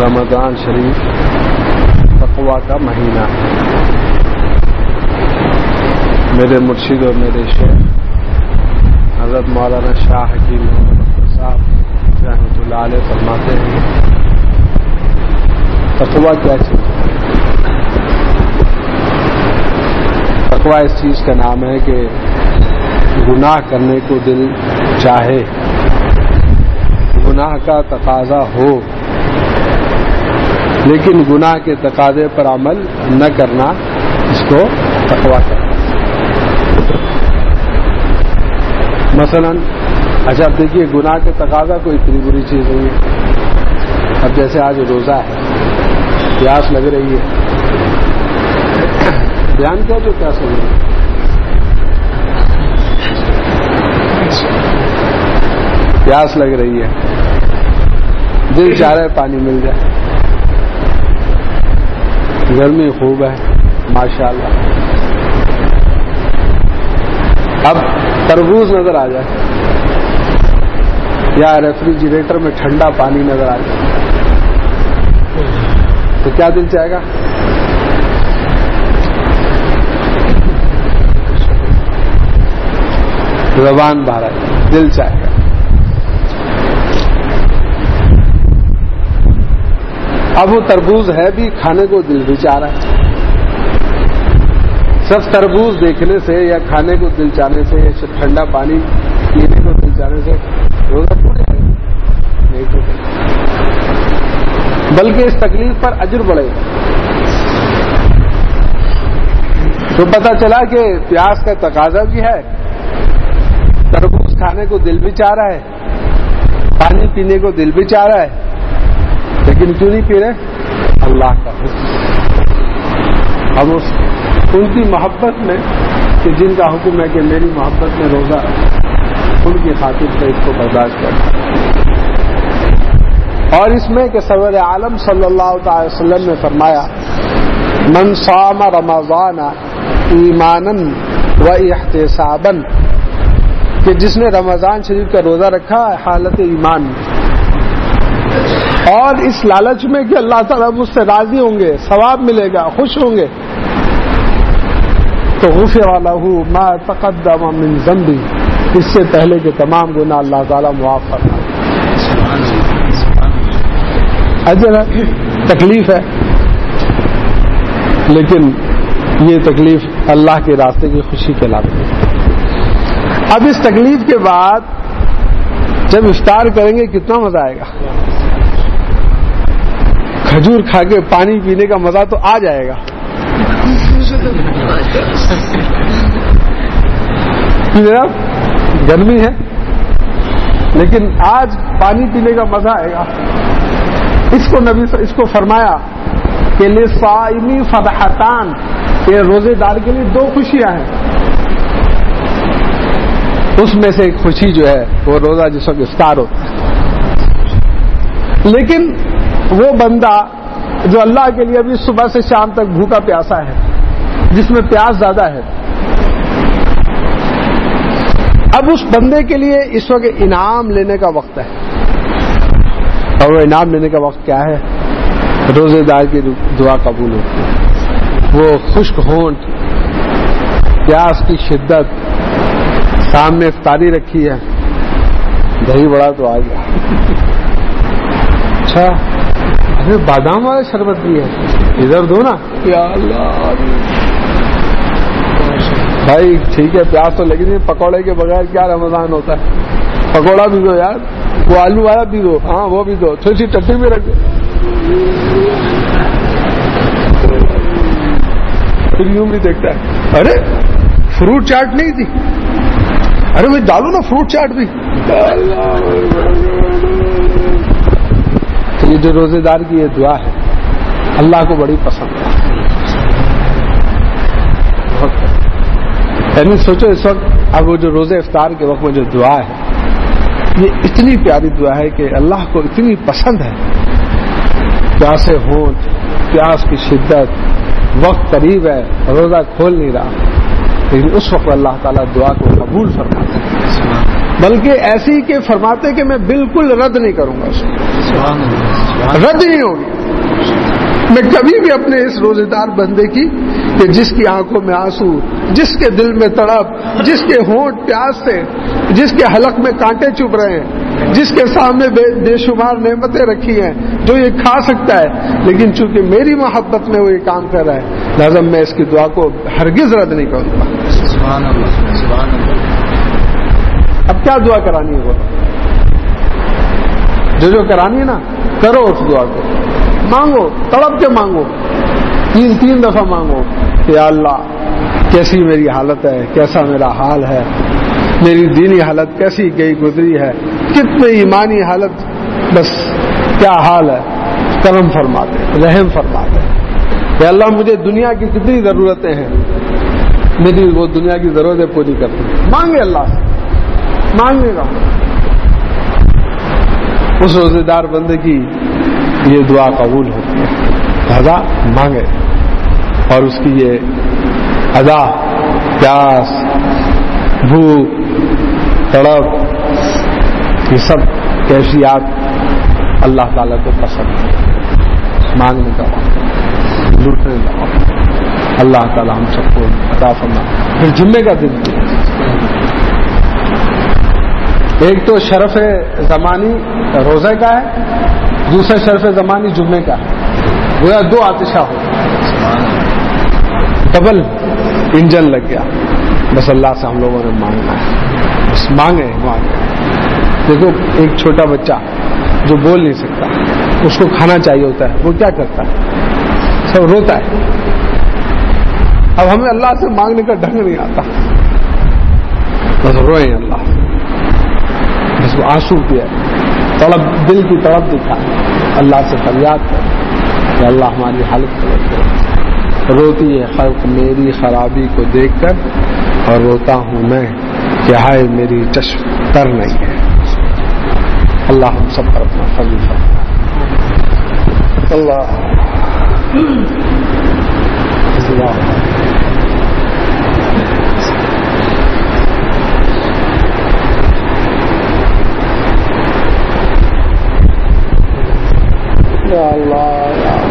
رمضان شریف تقویٰ کا مہینہ ہے۔ میرے مرشد اور میرے شیخ حضرت مولانا شاہ حکیم محمد اختر صاحب رحمۃ اللہ علیہ فرماتے ہیں تقویٰ کیا چیز ہے؟ تقویٰ اس چیز کا نام ہے کہ گناہ کرنے کو دل چاہے، گناہ کا تقاضا ہو، لیکن گناہ کے تقاضے پر عمل نہ کرنا، اس کو تقویٰ کہتے ہیں۔ مثلا اچھا دیکھیے، گناہ کے تقاضا کوئی اتنی بری چیز نہیں ہے۔ اب جیسے آج روزہ ہے، پیاس لگ رہی ہے، بیان کیا جو پیاس لگ رہی ہے؟ پیاس لگ رہی ہے، دل چاہ رہا ہے پانی مل جائے، گرمی خوب ہے ماشاءاللہ، اب تربوز نظر آ جائے یا ریفریجریٹر میں ٹھنڈا پانی نظر آ جائے تو کیا دل چاہے گا؟ زبان باہر آئے، دل چاہے گا۔ اب وہ تربوز ہے بھی، کھانے کو دل بھی چاہ رہا ہے۔ صرف تربوز دیکھنے سے یا کھانے کو دل چاہنے سے یا ٹھنڈا پانی پینے کو دل چاہنے سے روزہ ٹوٹ جائے گا؟ نہیں ٹوٹے گا، بلکہ اس تکلیف پر اجر بڑھے گا۔ تو پتہ چلا کہ پیاس کا تقاضا بھی ہے، تربوز کھانے کو دل بھی چاہ رہا ہے، پانی پینے کو دل بھی چاہ رہا ہے، لیکن کیوں نہیں پی رہے؟ اللہ کا حکم۔ ہم ان کی محبت میں کہ جن کا حکم ہے کہ میری محبت میں روزہ، ان کی خاطر سے اس کو برداشت کرنا۔ اور اس میں کہ سرور عالم صلی اللہ تعالی وسلم نے فرمایا من صام رمضان ایمانا و احتسابا، کہ جس نے رمضان شریف کا روزہ رکھا ہے حالت ایمان میں اور اس لالچ میں کہ اللہ تعالیٰ مجھ سے راضی ہوں گے، ثواب ملے گا، خوش ہوں گے، تو غفر لہ ما تقدم من ذنبہ، اس سے پہلے کے تمام گناہ اللہ تعالیٰ معاف فرما دے۔ اجر ہے، تکلیف ہے، لیکن یہ تکلیف اللہ کے راستے کی خوشی کے علاوہ۔ اب اس تکلیف کے بعد جب افطار کریں گے کتنا مزہ آئے گا، کھجور کھا کے پانی پینے کا مزہ تو آ جائے گا۔ گرمی ہے لیکن آج پانی پینے کا مزہ آئے گا۔ اس کو فرمایا کہ للصائمی فرحتان، کہ روزے دار کے لیے دو خوشیاں ہیں، اس میں سے ایک خوشی جو ہے وہ روزہ جس وقت افطار ہوتا ہے۔ لیکن وہ بندہ جو اللہ کے لیے ابھی صبح سے شام تک بھوکا پیاسا ہے، جس میں پیاس زیادہ ہے، اب اس بندے کے لیے اس وقت انعام لینے کا وقت ہے، اور وہ انعام لینے کا وقت کیا ہے؟ روزے دار کی دعا قبول ہوتی ہے۔ وہ خشک ہونٹ، پیاس کی شدت، سامنے افطاری رکھی ہے، دہی بڑا تو آ گیا، اچھا ارے بادام والا شربت بھی ہے، ادھر دو نا، یا اللہ بھائی ٹھیک ہے پیاس تو لگی نہیں، پکوڑے کے بغیر کیا رمضان ہوتا ہے، پکوڑا بھی دو یار، وہ آلو والا بھی دو، ہاں وہ بھی دو، تھوڑی سی ٹٹی بھی رکھ دو، پھر یوں بھی دیکھتا ہے ارے فروٹ چاٹ نہیں تھی، ارے بھائی ڈالو نا فروٹ چاٹ بھی۔ یہ جو روزے دار کی یہ دعا ہے اللہ کو بڑی پسند ہے، یعنی سوچو اس وقت اب وہ جو روزے افطار کے وقت میں جو دعا ہے یہ اتنی پیاری دعا ہے کہ اللہ کو اتنی پسند ہے۔ پیاسے ہونٹ، پیاس کی شدت، وقت قریب ہے، روزہ کھول نہیں رہا، لیکن اس وقت اللہ تعالیٰ دعا کو قبول فرماتے ہیں، بلکہ ایسی کہ فرماتے کہ میں بالکل رد نہیں کروں گا، اس کو رد نہیں ہوگی۔ میں کبھی بھی اپنے اس روزے دار بندے کی کہ جس کی آنکھوں میں آنسو، جس کے دل میں تڑپ، جس کے ہونٹ پیاس سے، جس کے حلق میں کانٹے چبھ رہے ہیں، جس کے سامنے بے شمار نعمتیں رکھی ہیں جو یہ کھا سکتا ہے، لیکن چونکہ میری محبت میں وہ یہ کام کر رہا ہے، لہذا میں اس کی دعا کو ہرگز رد نہیں کروں گا۔ سبحان اللہ، سبحان اللہ۔ اب کیا دعا کرانی ہے؟ وہ جو کرانی ہے نا، کرو اس دعا کو، مانگو، تڑپ کے مانگو، تین دفعہ مانگو کہ یا اللہ کیسی میری حالت ہے، کیسا میرا حال ہے، میری دینی حالت کیسی گئی گزری ہے، کتنے ایمانی حالت، بس کیا حال ہے، کرم فرما دے، رحم فرما دے کہ اللہ مجھے دنیا کی کتنی ضرورتیں ہیں، میری وہ دنیا کی ضرورتیں پوری کر دیں۔ مانگے اللہ سے، مانگے گا۔ اس روزے دار بندے کی یہ دعا قبول ہوتی ہے، لہذا مانگے، اور اس کی یہ ادا، پیاس، بھوک، تڑپ، یہ سب کیفیات اللہ تعالیٰ کو پسند ہے۔ مانگنے کا وقت، لوٹنے کا وقت، اللہ تعالیٰ ہم سب کو عطا فرمائے۔ پھر جمعے کا دن بھی، ایک تو شرف زمانی روزے کا ہے، دوسرا شرف زمانی جمعے کا ہے، وہ دو آتشہ ہو، ڈبل انجن لگ گیا۔ بس اللہ سے ہم لوگوں نے مانگنا ہے، بس مانگے۔ دیکھو ایک چھوٹا بچہ جو بول نہیں سکتا، اس کو کھانا چاہیے ہوتا ہے، وہ کیا کرتا ہے؟ سب روتا ہے۔ اب ہمیں اللہ سے مانگنے کا ڈھنگ نہیں آتا، بس روئیں اللہ، بس وہ آنسو پہ تڑپ، دل کی تڑپ دکھا، اللہ سے فریاد کر کہ اللہ ہماری حالت کرے۔ روتی ہے خلق میری خرابی کو دیکھ کر، اور روتا ہوں میں کہ ہائے میری چشم تر نہیں ہے۔ اللہ ہم سب پر اپنا فضل فرمائے۔ اللہ یا اللہ، یا